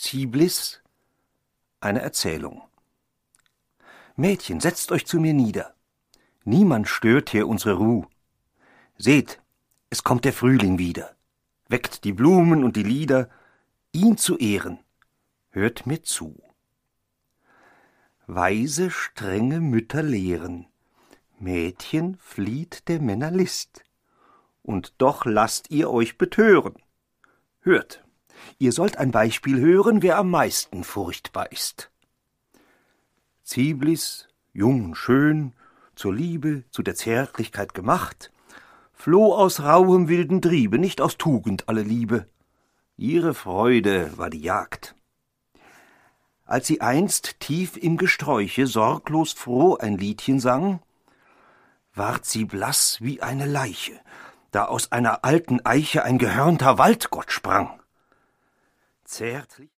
Ciblis, eine Erzählung. Mädchen, setzt euch zu mir nieder. Niemand stört hier unsere Ruh. Seht, es kommt der Frühling wieder, weckt die Blumen und die Lieder, ihn zu ehren. Hört mir zu. Weise, strenge Mütter lehren, Mädchen flieht der Männer List. Und doch lasst ihr euch betören. Hört, ihr sollt ein Beispiel hören, wer am meisten furchtbar ist. Ciblis, jung und schön, zur Liebe, zu der Zärtlichkeit gemacht, floh aus rauhem wilden Triebe, nicht aus Tugend alle Liebe. Ihre Freude war die Jagd. Als sie einst tief im Gesträuche sorglos froh ein Liedchen sang, ward sie blass wie eine Leiche, da aus einer alten Eiche ein gehörnter Waldgott sprang. Zärtlich